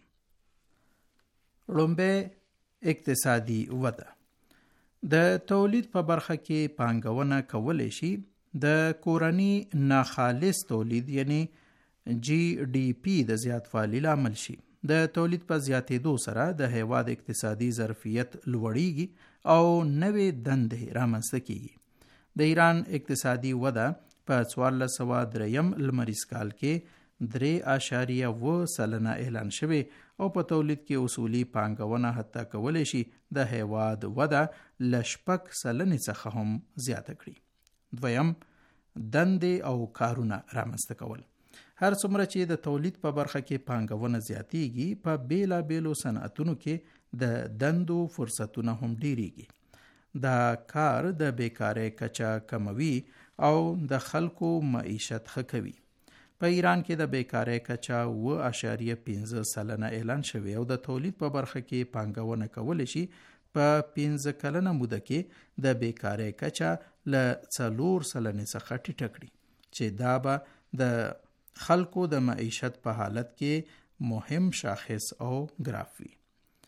S8: لومبه اقتصادي وده. د تولید په برخه کې پانګونه کولی شي د کورني ناخالص تولید یعنی جی ډی پی د زیاتوالي لامل شي. د تولید په زیاتېدو سره د هیواد اقتصادي ظرفیت لوړیږي او نوې دندې رامنځته کیږي. د ایران اقتصادي وده په څوارلس سوه دریم لمریز کال کې درې اعشاریه اوه سلنه اعلان شوی او په تولید کې اصولي پانګونه حتی کولی شي د هیواد وده له شپږ سلنې څخه هم زیاته کړي. دویم، دندې او کارونه رامنځته کول. هر څومره چې د تولید په برخه کې پانګونه زیاتیږي، په بیلابیلو صنعتونو کې د دندو فرصتونه هم ډیریږي. دا کار د بیکارۍ کچه کموي او د خلکو معیشت ښه کوي. په ایران کې د بیکارۍ کچه اوه اعشاریه پنځه سلنه اعلان شوی او د تولید په برخه کې پانګونه کولی شي په پنځه کلنه موده کې د بیکارۍ کچه له څلور سلنې څخه ټیټه کړي، چې دا به د خلکو د معیشت په حالت کې مهم شاخص او ګراف وي.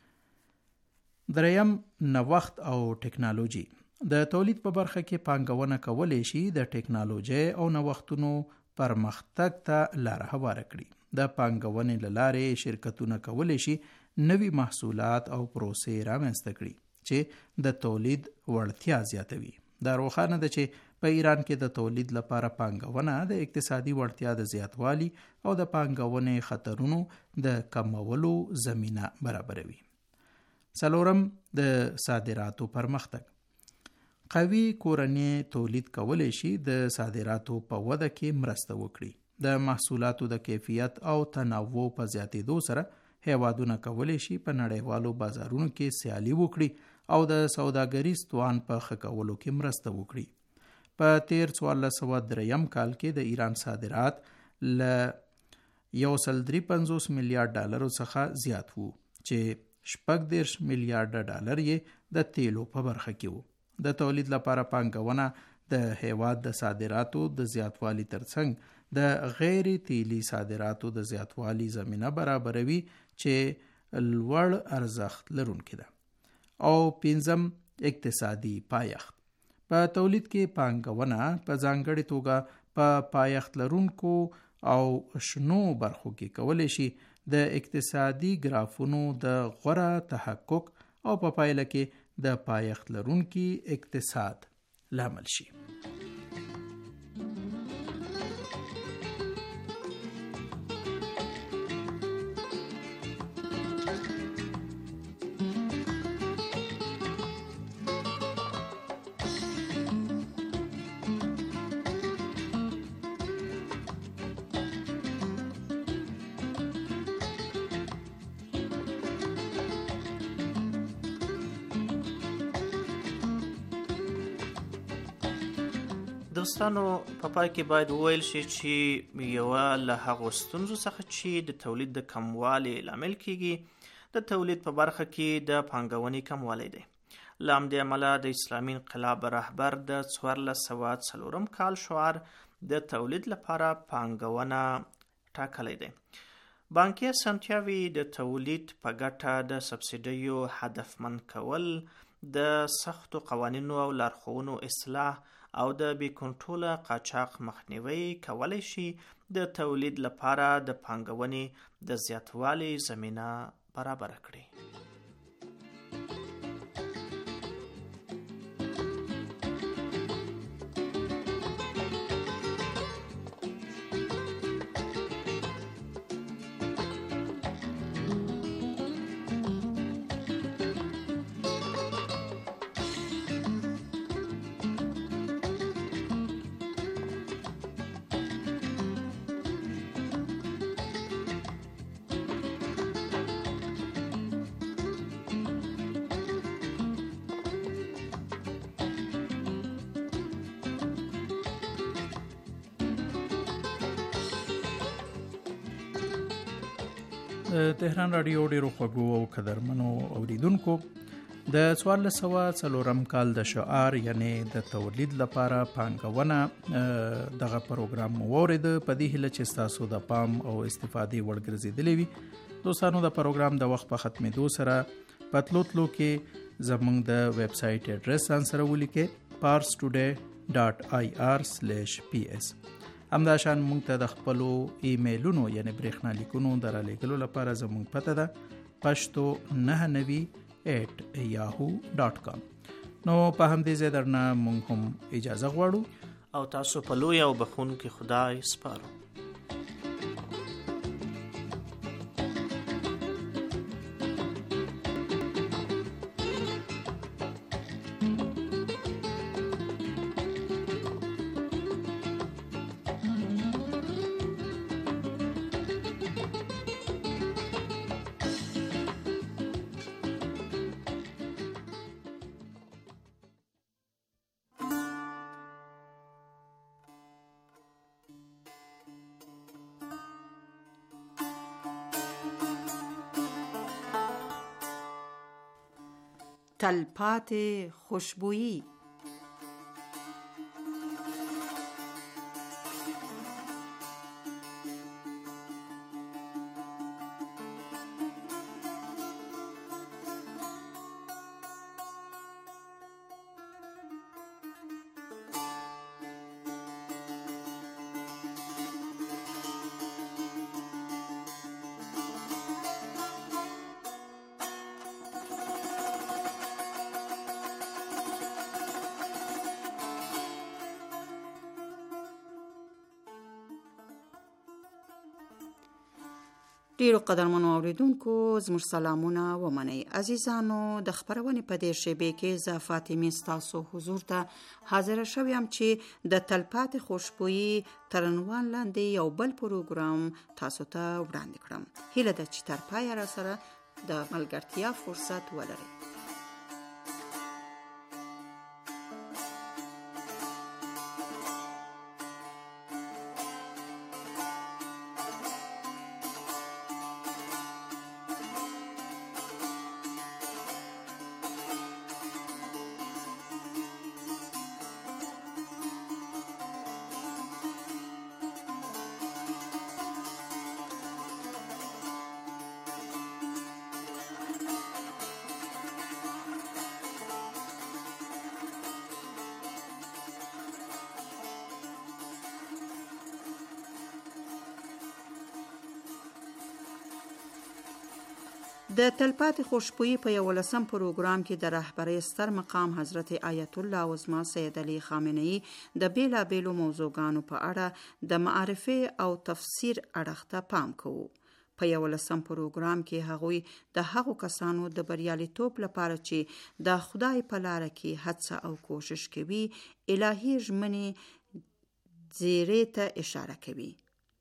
S8: دریم، نوښت او ټکنالوژي. د تولید په برخه کې پانګونه کولی شي د ټکنالوژي او نوښتونو پرمختګ ته لار هواره کړي. د پانګونې له لارې شرکتونه کولی شي نوي محصولات او پروسې رامنځته کړي چې د تولید وړتیا زیاتوي. دا روښانه ده چې په ایران کې د تولید لپاره پانګونه د اقتصادي وړتیا د زیاتوالي او د پانګونې خطرونو د کمولو زمینه برابروي. څلورم، د صادراتو پرمختګ. قوي کورني تولید کولی شي د صادراتو په وده کې مرسته وکړي. د محصولاتو د کیفیت او تنوع په زیاتېدو سره هیوادونه کولی شي په نړیوالو بازارونو کې سیالي وکړي او د سوداګریز توان په ښه کولو کې مرسته وکړي. په تیر څوارلس سوه دریم کال کې د ایران صادرات له یو سل درې پنځوس میلیارډ ډالرو څخه زیات وو، چې شپږ دېرش میلیارډ ډالر یې د تیلو په برخه کې وو. د تولید لپاره پانګونه د هیواد د صادراتو د زیاتوالي ترڅنګ د غیر تیلي صادراتو د زیاتوالي زمینه برابروي، چې لوړ ارزښت لرونکې ده. او پنځم، اقتصادي پایښت. په تولید کې پانګونه په ځانګړې توګه په پایښت لرونکو او شنو برخو کې کولی شي د اقتصادي ګرافونو د غوره تحقق او په پایله کې د پایښت لرونکي اقتصاد لامل شي.
S9: دوستانو، په پای کې باید وویل شي چې یوه له هغو ستونزو څخه چې د تولید د کموالي لامل کیږي د تولید په برخه کې د پانګونې کموالی دی. له همدې امله د اسلامي انقلاب رهبر د څوارلس سوه څلورم کال شعار د تولید لپاره پانګونه ټاکلی دی. بانکي اسانتیاوې د تولید په ګټه د سبسیډیو هدفمند کول، د سختو قوانینو او لارښوونو اصلاح او د بې کنټروله قاچاق مخنیوی کولی شي د تولید لپاره د پانګونې د زیاتوالي زمینه برابره کړي.
S8: تهران رادیو ډیرو خوږو او قدرمنو اوریدونکو د څوارلس سوه څلورم کال د شعار یعنی د تولید لپاره پانګونه دغه پروګرام مو واورید. په دې هیله چې ستاسو د پام او استفادې وړ ګرځېدلی وي. دوستانو د پروګرام د وخت په ختمېدو سره په تلو تلو کې زموږ د ویب سایټ اډرس ځان سره ولیکئ پارس ټوډے ډاټ آی آر سلیش پی ایس. همداشان موږ ته د خپلو ایمیلونو یعنی برېښنا لیکونو د رالیږلو لپاره زموږ پته ده پښتو نهه نوي ایټ یاهو ډاټ کام. نو په همدې ځای درنه موږ هم اجازه غواړو
S9: او تاسو په لوی او بخونکي خدای سپارو.
S7: تلپاتې خوشبویی. ډیرو قدرمنو اوریدونکو زموږ سلامونه ومنئ. عزیزانو د خبرونې په دې شیبې کې زه فاطمه ستاسو حضور ته حاضر شوم چې د تلپاتې خوشبویی تر عنوان لاندې یو بل پروګرام تاسو ته وړاندې کړم. هیله ده چې تر پایه را سره د ملګرتیا فرصت ولرئ. د تلپاتې خوشبویی په یولسم پروګرام کې د رهبرۍ ستر مقام حضرت آیت الله عظما سید علی خامنه‌ای د بیلابیلو موضوعګانو په اړه د معرفي او تفسیر اړخ ته پام کوو. په یولسم پروګرام کې هغوی د هغو کسانو د بریالیتوب لپاره چې د خدای په لاره کې هڅه او کوشش کوي الهي ژمنې زیرې ته اشاره کوي.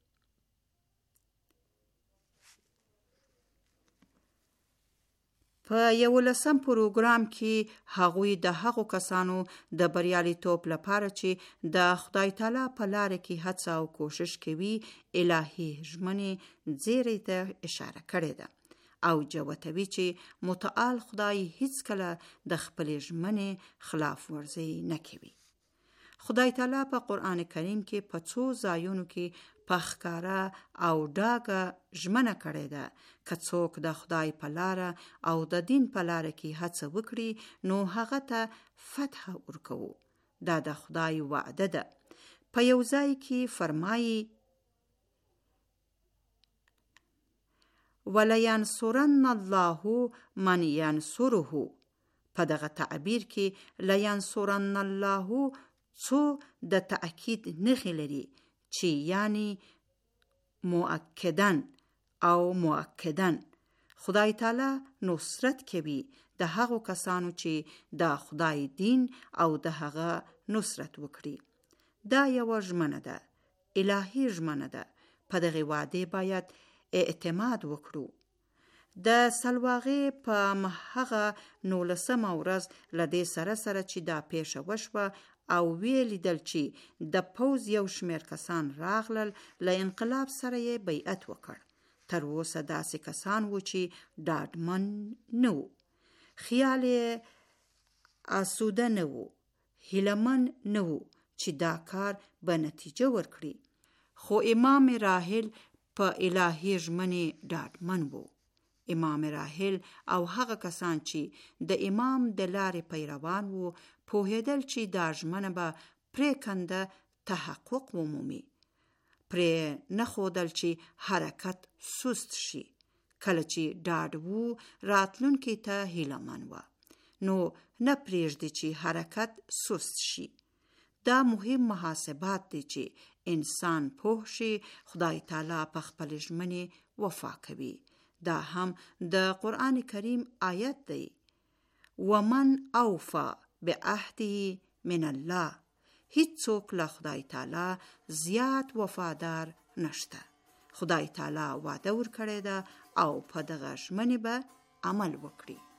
S7: په یولسم پروګرام کې هغوی د هغو کسانو د بریالیتوب لپاره چې د خدای تعالی په لاره کې هڅه او کوشش کوي الهي ژمنې زیرې ته اشاره کړې ده او جوتوي چې متعال خدای هیڅ کله د خپل ژمنې خلاف ورزي نه کوي. خدای تعالی په قرآن کریم کې په څو ځایونو کې په ښکاره او ډاګه ژمنه کړې ده که څوک د خدای په لاره او د دین په لاره کې هڅه وکړي نو هغه ته فتح ورکوو. دا د خدای وعده ده. په یو ځای کې فرمایي وَلَيَنْصُرَنَّ اللَّهُ مَنْ يَنْصُرُهُ. په دغه تعبیر کې لَيَنْصُرَنَّ اللَّهُ څو د تأکید نښې لري چې یعنی مؤکدن او مؤکدن خدای تعالی نصرت کوي د هغو کسانو چې د خدای دین او د هغه نصرت وکړي. دا یو ژمنه ده، الهي ژمنه ده. په دغه وعده باید اعتماد وکړو. د سلواغې په هغه نولسمه ورځ له دې سره سره چې دا پیښه وشوه او ویلیدل چې د پوځ یو شمیر کسان راغلل له انقلاب سره یې بیعت وکړ. تر اوسه داسې کسان وو چې ډاډمن نه وو، خیال آسوده نه وو، هیلهمن نه وو چې دا کار به نتیجه ورکړي. خو امام راحل په الهي ژمنې ډاډمن وو. امام راحل او هغه کسان چې د امام د لارې پیروان وو پوهېدل چې دا ژمنه به پرېکنده تحقق ومومي. پرې نه ښودل چې حرکت سست شي. کله چې ډاډ وو راتلونکي ته هیلهمن وه، نو نه پرېږدي چې حرکت سست شي. دا مهم محاسبات دي چې انسان پوه شي خدای تعالی په خپل ژمنې وفا کوي. دا هم د قرآن کریم آیت دی، ومن اوفا بعهده من الله. هیڅ څوک له خدای تعالی زیات وفادار نشته. خدای تعالی وعده ورکړې ده او په دغه ژمنې به عمل وکړي.